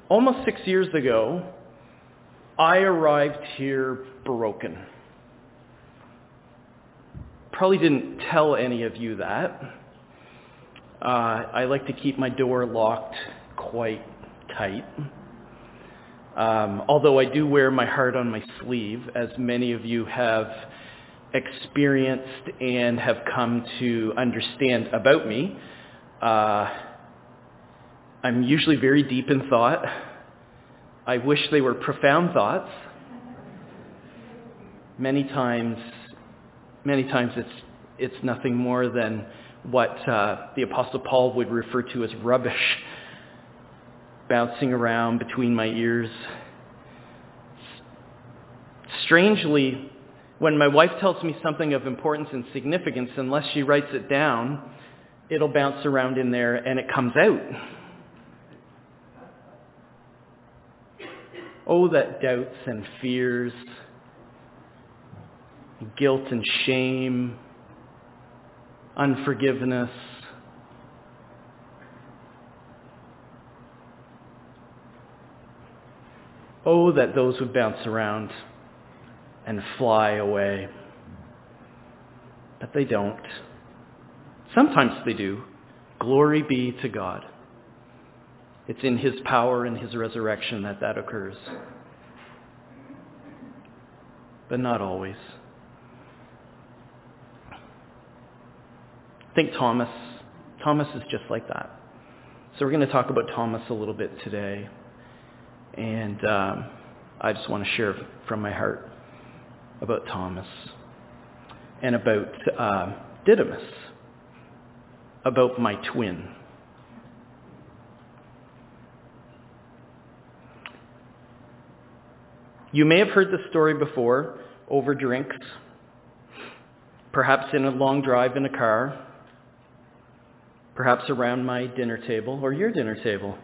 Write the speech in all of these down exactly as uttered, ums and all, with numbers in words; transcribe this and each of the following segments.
Almost six years ago, I arrived here broken. Probably didn't tell any of you that. Uh, I like to keep my door locked quite tight. Um, although I do wear my heart on my sleeve, as many of you have experienced and have come to understand about me. Uh, I'm usually very deep in thought. I wish they were profound thoughts. Many times, many times it's it's nothing more than what uh, the Apostle Paul would refer to as rubbish bouncing around between my ears. Strangely, when my wife tells me something of importance and significance, unless she writes it down, it'll bounce around in there and it comes out. Oh, that doubts and fears, guilt and shame, unforgiveness. Oh, that those would bounce around and fly away. But they don't. Sometimes they do. Glory be to God. It's in his power and his resurrection that that occurs. But not always. Think Thomas. Thomas is just like that. So we're going to talk about Thomas a little bit today. And um, I just want to share from my heart about Thomas and about uh, Didymus, about my twin. You may have heard this story before over drinks, perhaps in a long drive in a car, perhaps around my dinner table or your dinner table.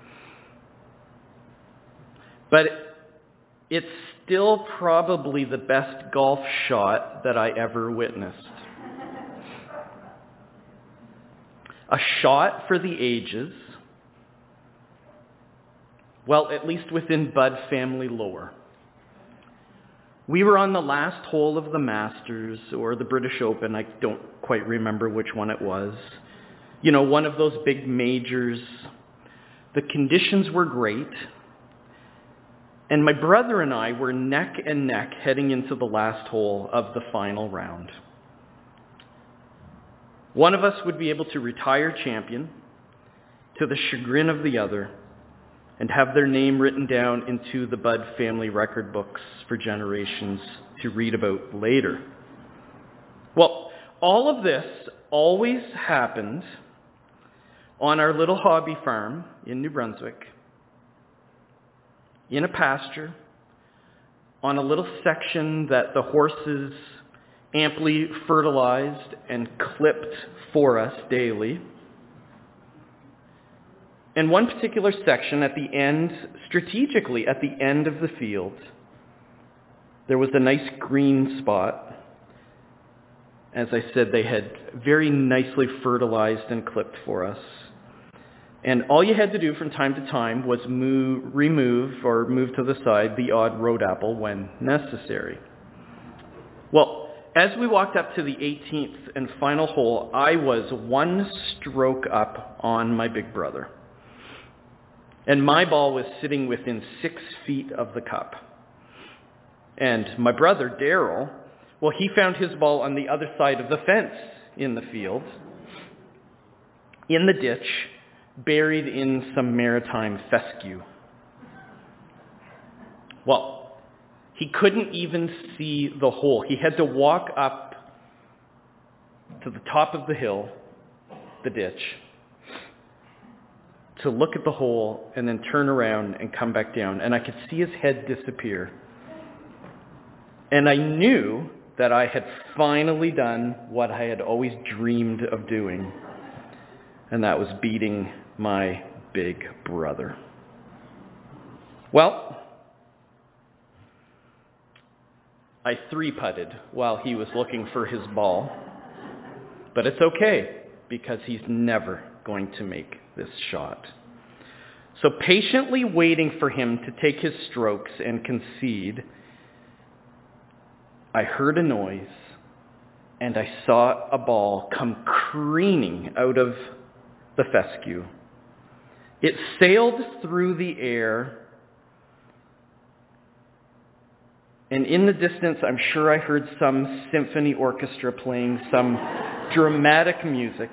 But it's still probably the best golf shot that I ever witnessed. A shot for the ages, well, at least within Bud family lore. We were on the last hole of the Masters or the British Open. I don't quite remember which one it was. You know, one of those big majors. The conditions were great. And my brother and I were neck and neck heading into the last hole of the final round. One of us would be able to retire champion to the chagrin of the other and have their name written down into the Bud family record books for generations to read about later. Well, all of this always happened on our little hobby farm in New Brunswick, in a pasture, on a little section that the horses amply fertilized and clipped for us daily. In one particular section at the end, strategically at the end of the field, there was a nice green spot. As I said, they had very nicely fertilized and clipped for us. And all you had to do from time to time was move, remove or move to the side the odd road apple when necessary. Well, as we walked up to the eighteenth and final hole, I was one stroke up on my big brother. And my ball was sitting within six feet of the cup. And my brother, Daryl, well, he found his ball on the other side of the fence in the field, in the ditch, buried in some maritime fescue. Well, he couldn't even see the hole. He had to walk up to the top of the hill, the ditch, to look at the hole and then turn around and come back down. And I could see his head disappear. And I knew that I had finally done what I had always dreamed of doing. And that was beating my big brother. Well, I three-putted while he was looking for his ball. But it's okay, because he's never going to make this shot. So patiently waiting for him to take his strokes and concede, I heard a noise, and I saw a ball come careening out of the fescue. It sailed through the air, and in the distance, I'm sure I heard some symphony orchestra playing some dramatic music.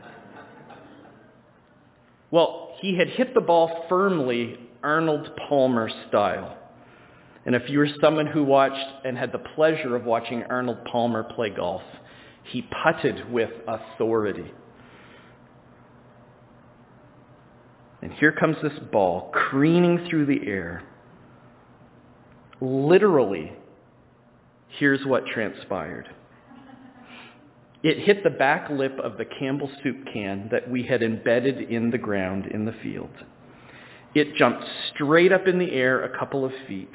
Well, he had hit the ball firmly, Arnold Palmer style. And if you were someone who watched and had the pleasure of watching Arnold Palmer play golf, he putted with authority. And here comes this ball careening through the air. Literally, here's what transpired. It hit the back lip of the Campbell soup can that we had embedded in the ground in the field. It jumped straight up in the air a couple of feet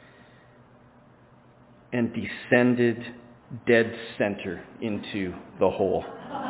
and descended dead center into the hole.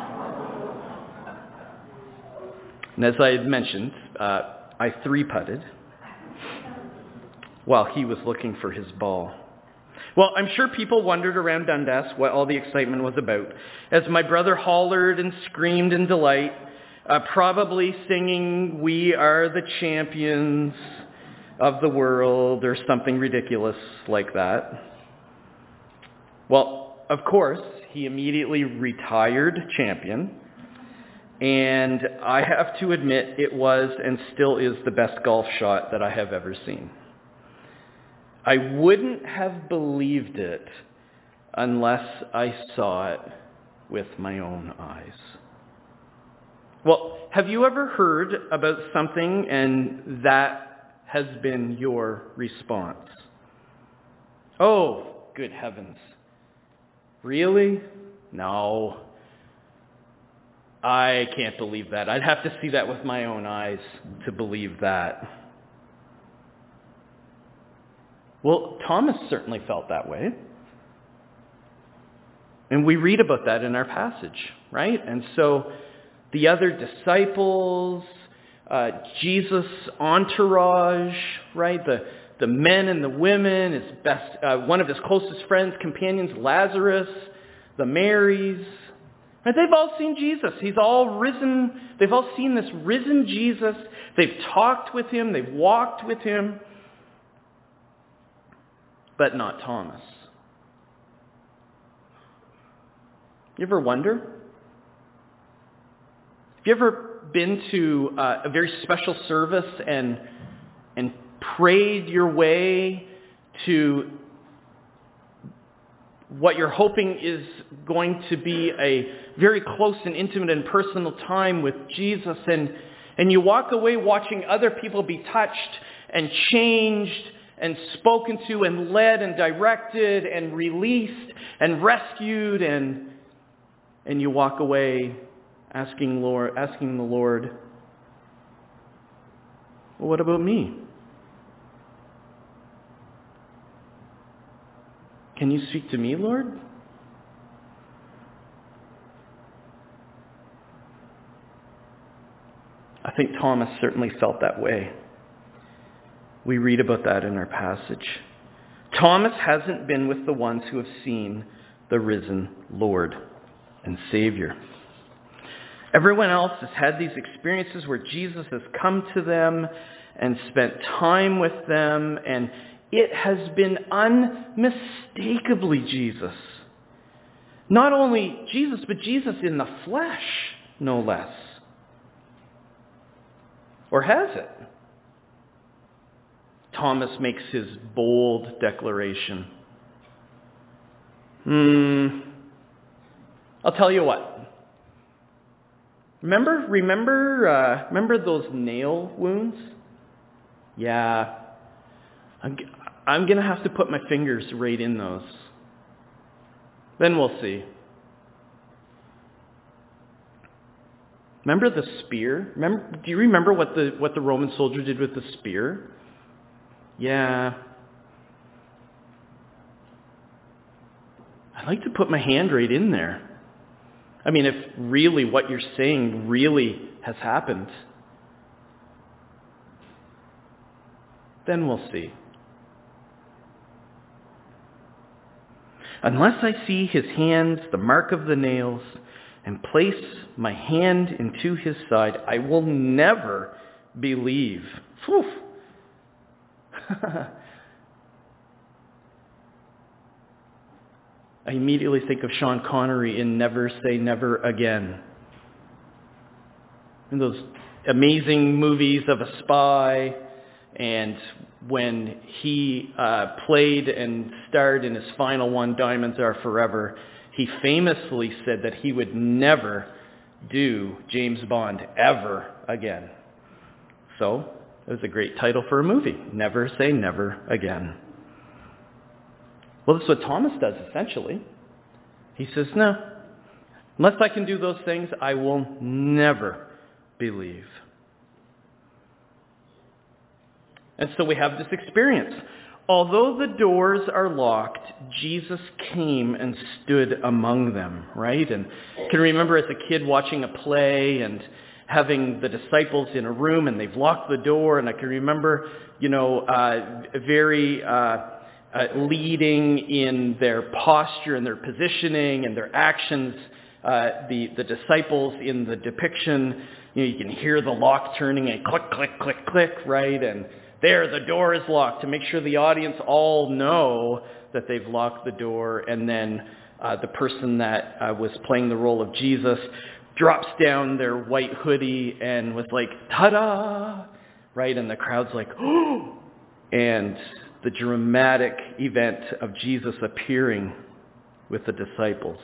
And as I had mentioned, uh, I three-putted while he was looking for his ball. Well, I'm sure people wondered around Dundas what all the excitement was about, as my brother hollered and screamed in delight, uh, probably singing, "We are the champions of the world," or something ridiculous like that. Well, of course, he immediately retired champion, and I have to admit it was and still is the best golf shot that I have ever seen. I wouldn't have believed it unless I saw it with my own eyes. Well, have you ever heard about something and that has been your response? Oh, good heavens. Really? No. I can't believe that. I'd have to see that with my own eyes to believe that. Well, Thomas certainly felt that way. And we read about that in our passage, right? And so the other disciples, uh, Jesus' entourage, right? The, the men and the women, his best, uh, one of his closest friends, companions, Lazarus, the Marys, right? They've all seen Jesus. He's all risen. They've all seen this risen Jesus. They've talked with him. They've walked with him. But not Thomas. You ever wonder? Have you ever been to uh, a very special service and and prayed your way to what you're hoping is going to be a very close and intimate and personal time with Jesus, and and you walk away watching other people be touched and changed and spoken to and led and directed and released and rescued, and and you walk away asking Lord, asking the Lord, well, what about me? Can you speak to me, Lord? I think Thomas certainly felt that way. We read about that in our passage. Thomas hasn't been with the ones who have seen the risen Lord and Savior. Everyone else has had these experiences where Jesus has come to them and spent time with them, and it has been unmistakably Jesus. Not only Jesus, but Jesus in the flesh, no less. Or has it? Thomas makes his bold declaration. Hmm. I'll tell you what. Remember, remember, uh, remember those nail wounds? Yeah. I'm, I'm going to have to put my fingers right in those. Then we'll see. Remember the spear? Remember, do you remember what the what the Roman soldier did with the spear? Yeah. I'd like to put my hand right in there. I mean, if really what you're saying really has happened. then we'll see. Unless I see his hands, the mark of the nails, and place my hand into his side, I will never believe. Phew. I immediately think of Sean Connery in Never Say Never Again. In those amazing movies of a spy, and when he uh, played and starred in his final one, Diamonds Are Forever, he famously said that he would never do James Bond ever again. So, it was a great title for a movie, Never Say Never Again. Well, that's what Thomas does, essentially. He says, no, unless I can do those things, I will never believe. And so we have this experience. Although the doors are locked, Jesus came and stood among them, right? And I can remember as a kid watching a play and having the disciples in a room and they've locked the door, and I can remember, you know, uh, very uh, uh, leading in their posture and their positioning and their actions. Uh, the, the disciples in the depiction, you know, you can hear the lock turning and click, click, click, click, right? And there, the door is locked to make sure the audience all know that they've locked the door. And then uh, the person that uh, was playing the role of Jesus drops down their white hoodie and was like, ta-da, right? And the crowd's like, oh, and the dramatic event of Jesus appearing with the disciples.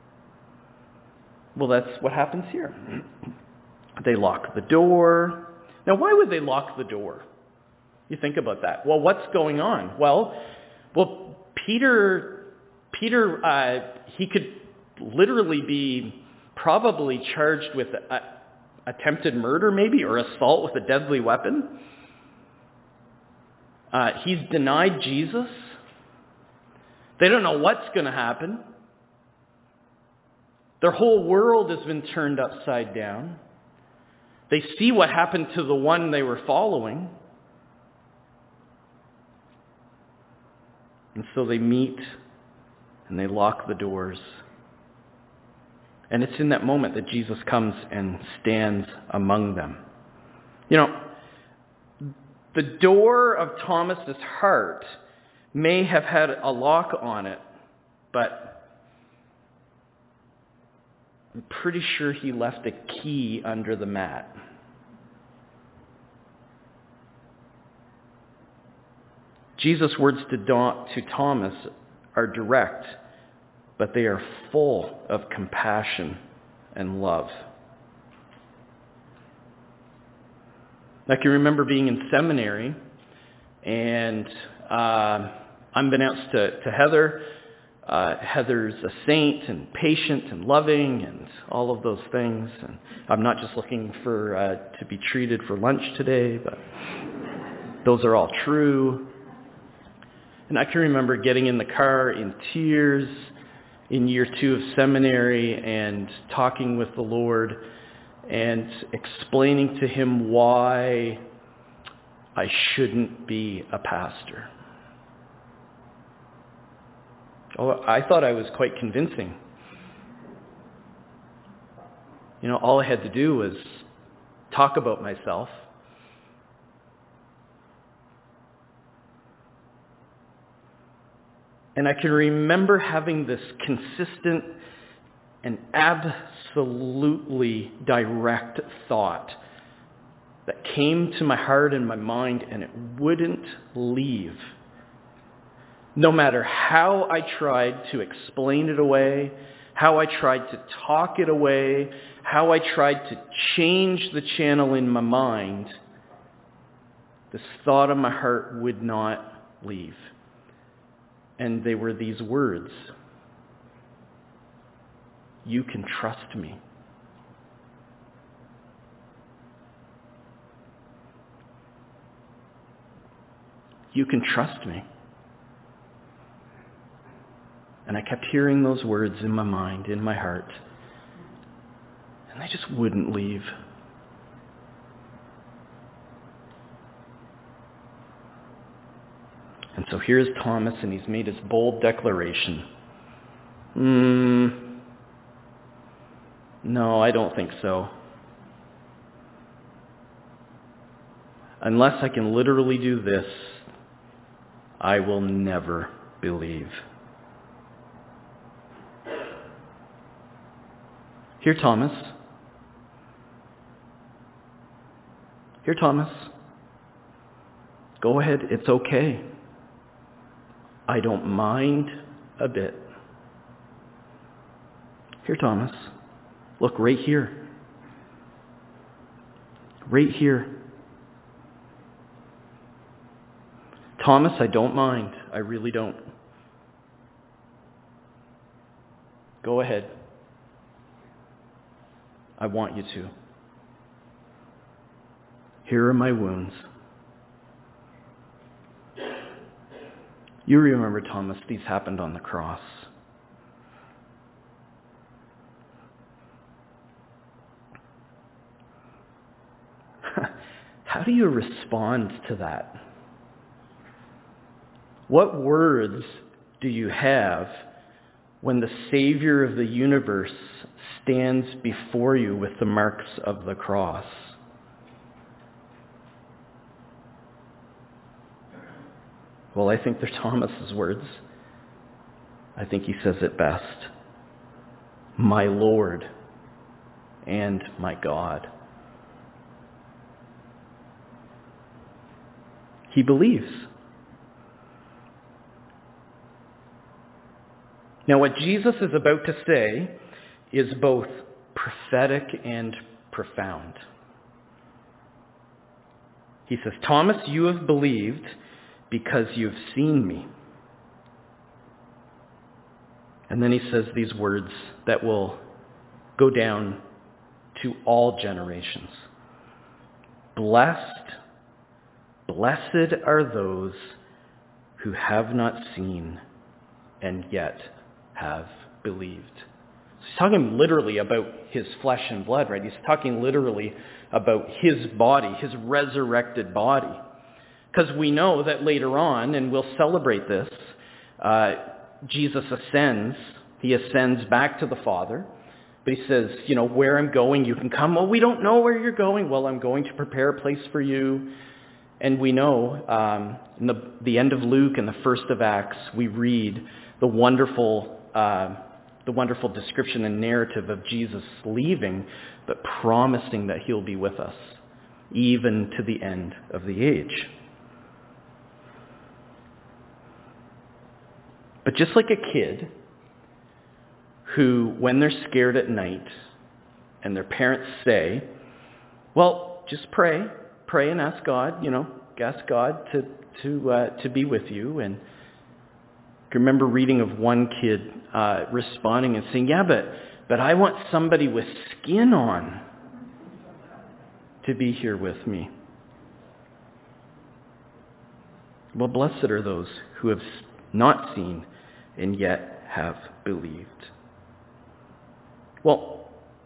Well, that's what happens here. They lock the door. Now, why would they lock the door? You think about that. Well, what's going on? Well, well, Peter, Peter, uh, he could literally be probably charged with uh, attempted murder, maybe, or assault with a deadly weapon. Uh, he's denied Jesus. They don't know what's going to happen. Their whole world has been turned upside down. They see what happened to the one they were following. And so they meet and they lock the doors. And it's in that moment that Jesus comes and stands among them. You know, the door of Thomas's heart may have had a lock on it, but I'm pretty sure he left a key under the mat. Jesus' words to, Don, to Thomas are direct, but they are full of compassion and love. I can remember being in seminary, and uh, unbeknownst to, to Heather, uh, Heather's a saint and patient and loving and all of those things. And I'm not just looking for uh, to be treated for lunch today, but those are all true. And I can remember getting in the car in tears in year two of seminary and talking with the Lord and explaining to him why I shouldn't be a pastor. Oh, I thought I was quite convincing. You know, all I had to do was talk about myself. And I can remember having this consistent and absolutely direct thought that came to my heart and my mind, and it wouldn't leave. No matter how I tried to explain it away, how I tried to talk it away, how I tried to change the channel in my mind, this thought of my heart would not leave. And they were these words: you can trust me. You can trust me. And I kept hearing those words in my mind, in my heart, and they just wouldn't leave. And so here's Thomas, and he's made his bold declaration. Hmm, no, I don't think so. Unless I can literally do this, I will never believe. Here, Thomas. Here, Thomas. Go ahead. It's okay. I don't mind a bit. Here, Thomas. Look, right here. Right here. Thomas, I don't mind. I really don't. Go ahead. I want you to. Here are my wounds. You remember, Thomas, these happened on the cross. How do you respond to that? What words do you have when the Savior of the universe stands before you with the marks of the cross? Well, I think they're Thomas's words. I think he says it best. My Lord and my God. He believes. Now, what Jesus is about to say is both prophetic and profound. He says, Thomas, you have believed because you've seen me. And then he says these words that will go down to all generations. Blessed, blessed are those who have not seen and yet have believed. So he's talking literally about his flesh and blood, right? He's talking literally about his body, his resurrected body. Because we know that later on, and we'll celebrate this, uh, Jesus ascends. He ascends back to the Father. But he says, you know, where I'm going, you can come. Well, we don't know where you're going. Well, I'm going to prepare a place for you. And we know um, in the, the end of Luke and the first of Acts, we read the wonderful, uh, the wonderful description and narrative of Jesus leaving, but promising that he'll be with us, even to the end of the age. But just like a kid who, when they're scared at night and their parents say, well, just pray, pray and ask God, you know, ask God to to uh, to be with you. And I remember reading of one kid uh, responding and saying, yeah, but, but I want somebody with skin on to be here with me. Well, blessed are those who have not seen and yet have believed. Well,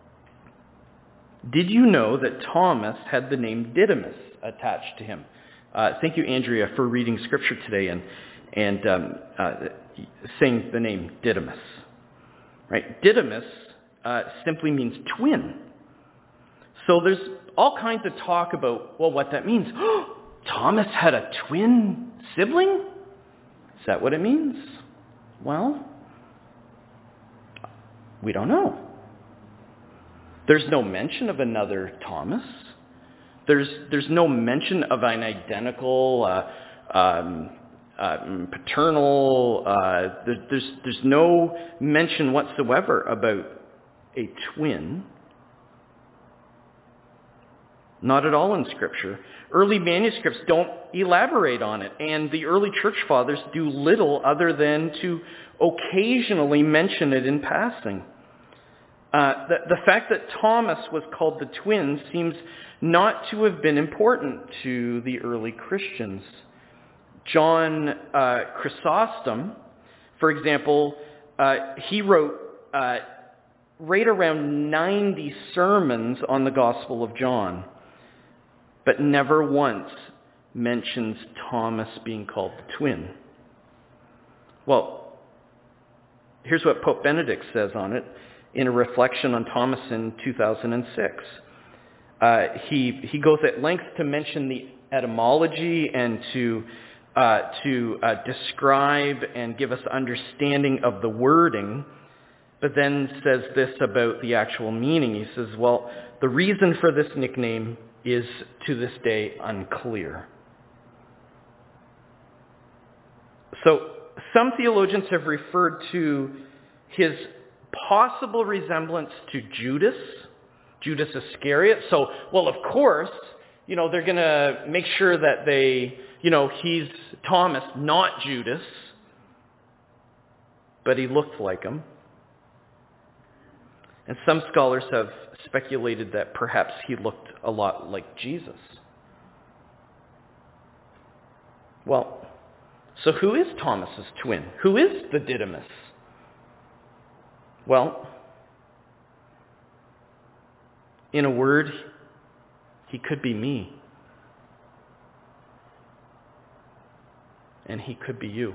did you know that Thomas had the name Didymus attached to him? Uh, thank you, Andrea, for reading scripture today and and um, uh, saying the name Didymus. Right? Didymus uh, simply means twin. So there's all kinds of talk about, well, what that means. Thomas had a twin sibling? Is that what it means? Well, we don't know. There's no mention of another Thomas. There's there's no mention of an identical uh, um, uh, paternal. Uh, there, there's there's no mention whatsoever about a twin. Not at all in Scripture. Early manuscripts don't elaborate on it, and the early church fathers do little other than to occasionally mention it in passing. Uh, the, the fact that Thomas was called the twin seems not to have been important to the early Christians. John uh, Chrysostom, for example, uh, he wrote uh, right around ninety sermons on the Gospel of John, but never once mentions Thomas being called the twin? Well, here's what Pope Benedict says on it in a reflection on Thomas in two thousand six. Uh, he, he goes at length to mention the etymology and to, uh, to uh, describe and give us understanding of the wording, but then says this about the actual meaning. He says, well, the reason for this nickname is to this day unclear. So some theologians have referred to his possible resemblance to Judas, Judas Iscariot. So, well, of course, you know, they're going to make sure that they, you know, he's Thomas, not Judas, but he looked like him. And some scholars have speculated that perhaps he looked a lot like Jesus. Well, so who is Thomas's twin? Who is the Didymus? Well, in a word, he could be me. And he could be you.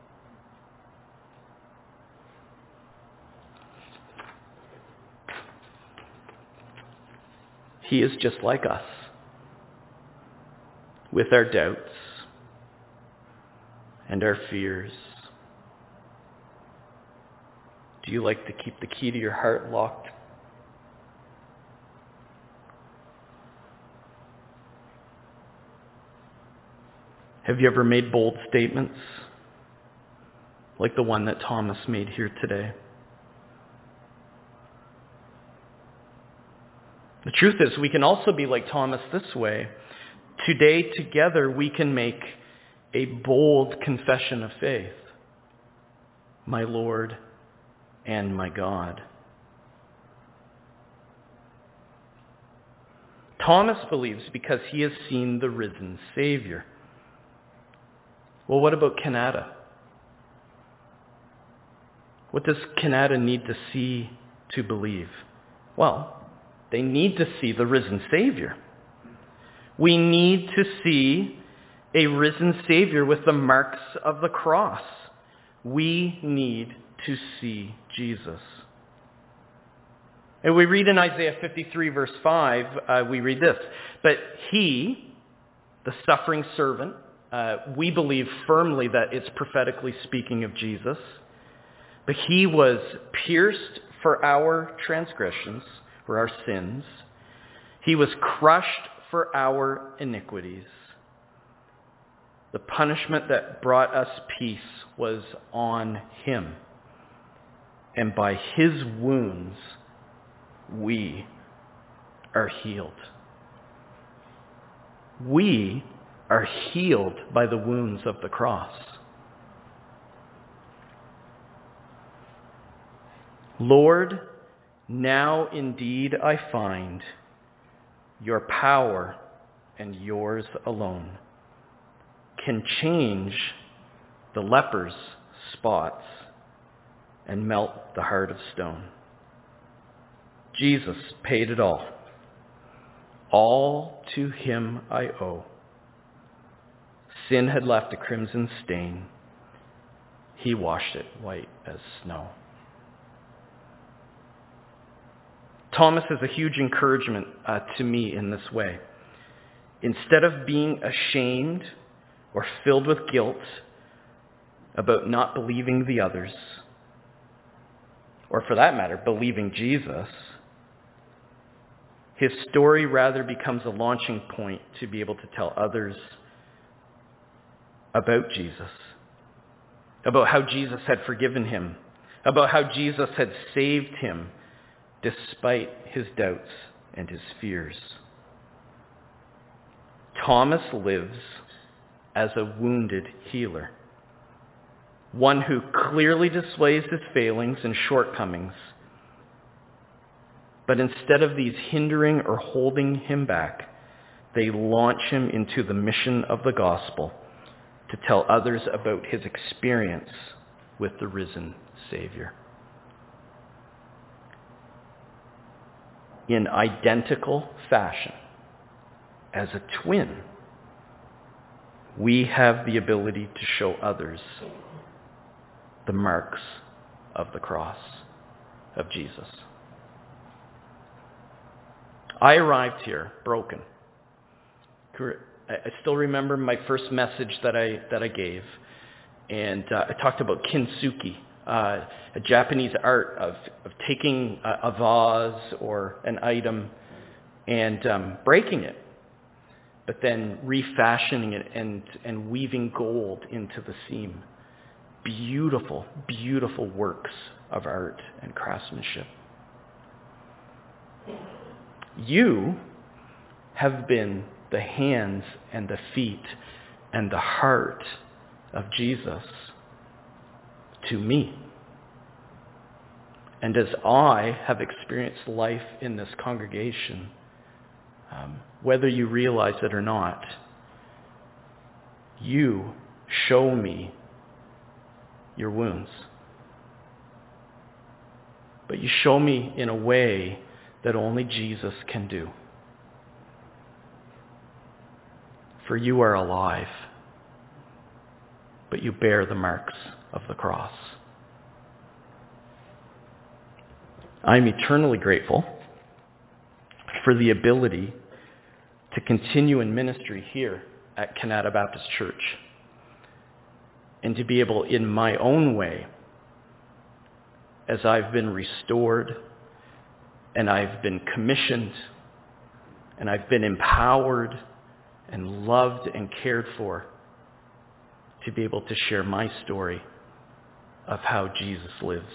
He is just like us, with our doubts and our fears. Do you like to keep the key to your heart locked? Have you ever made bold statements like the one that Thomas made here today? The truth is, we can also be like Thomas this way. Today, together, we can make a bold confession of faith. My Lord and my God. Thomas believes because he has seen the risen Savior. Well, what about Canada? What does Canada need to see to believe? Well, they need to see the risen Savior. We need to see a risen Savior with the marks of the cross. We need to see Jesus. And we read in Isaiah fifty-three, verse five, uh, we read this, but he, the suffering servant, uh, we believe firmly that it's prophetically speaking of Jesus, but he was pierced for our transgressions, for our sins. He was crushed for our iniquities. The punishment that brought us peace was on him. And by his wounds, we are healed. We are healed by the wounds of the cross. Lord, now indeed I find your power and yours alone can change the leper's spots and melt the heart of stone. Jesus paid it all. All to him I owe. Sin had left a crimson stain. He washed it white as snow. Thomas is a huge encouragement uh, to me in this way. Instead of being ashamed or filled with guilt about not believing the others, or for that matter, believing Jesus, his story rather becomes a launching point to be able to tell others about Jesus, about how Jesus had forgiven him, about how Jesus had saved him despite his doubts and his fears. Thomas lives as a wounded healer, one who clearly displays his failings and shortcomings, but instead of these hindering or holding him back, they launch him into the mission of the gospel to tell others about his experience with the risen Savior. In identical fashion, as a twin, we have the ability to show others the marks of the cross of Jesus. I arrived here broken. I still remember my first message that I that I gave, and uh, I talked about kintsugi, uh, a Japanese art of, of taking a, a vase or an item and um, breaking it, but then refashioning it and, and weaving gold into the seam. Beautiful, beautiful works of art and craftsmanship. You have been the hands and the feet and the heart of Jesus to me. And as I have experienced life in this congregation, um, whether you realize it or not, you show me your wounds. But you show me in a way that only Jesus can do. For you are alive, but you bear the marks of the cross. I'm eternally grateful for the ability to continue in ministry here at Kanata Baptist Church and to be able, in my own way, as I've been restored and I've been commissioned and I've been empowered and loved and cared for, to be able to share my story of how Jesus lives.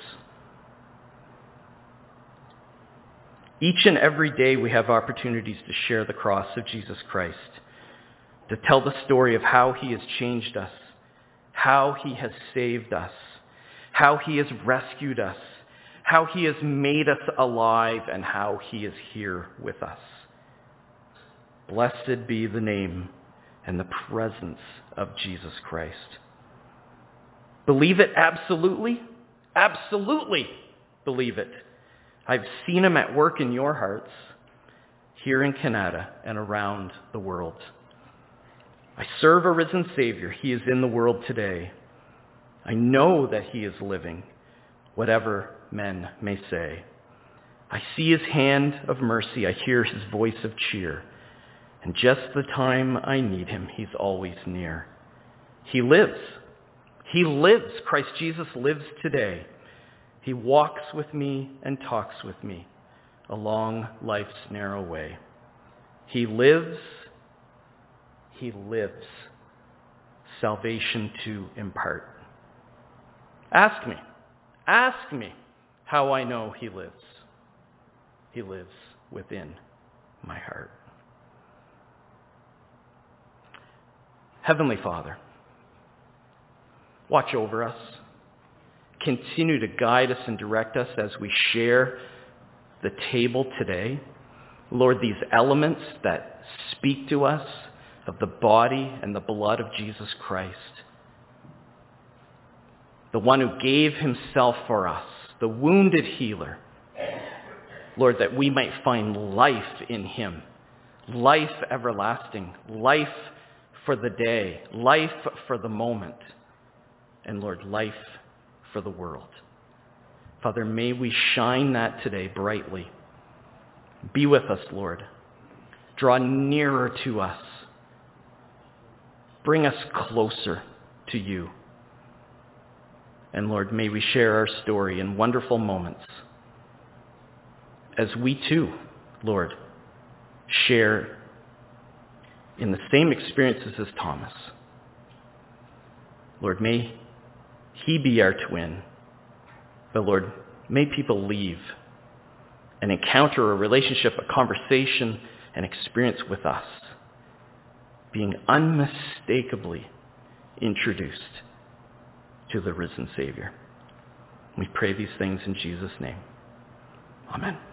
Each and every day we have opportunities to share the cross of Jesus Christ, to tell the story of how he has changed us, how he has saved us, how he has rescued us, how he has made us alive, and how he is here with us. Blessed be the name and the presence of Jesus Christ. Believe it absolutely? Absolutely believe it. I've seen him at work in your hearts, here in Kanata and around the world. I serve a risen Savior. He is in the world today. I know that he is living, whatever men may say. I see his hand of mercy. I hear his voice of cheer. And just the time I need him, he's always near. He lives. He lives. Christ Jesus lives today. He walks with me and talks with me along life's narrow way. He lives. He lives. Salvation to impart. Ask me. Ask me how I know he lives. He lives within my heart. Heavenly Father, watch over us. Continue to guide us and direct us as we share the table today. Lord, these elements that speak to us of the body and the blood of Jesus Christ, the one who gave himself for us, the wounded healer, Lord, that we might find life in him, life everlasting, life for the day, life for the moment, and Lord, life for the world. Father, may we shine that today brightly. Be with us, Lord. Draw nearer to us. Bring us closer to you. And Lord, may we share our story in wonderful moments as we too, Lord, share in the same experiences as Thomas. Lord, may he be our twin. But Lord, may people leave and encounter a relationship, a conversation, an experience with us, being unmistakably introduced to the risen Savior. We pray these things in Jesus' name. Amen.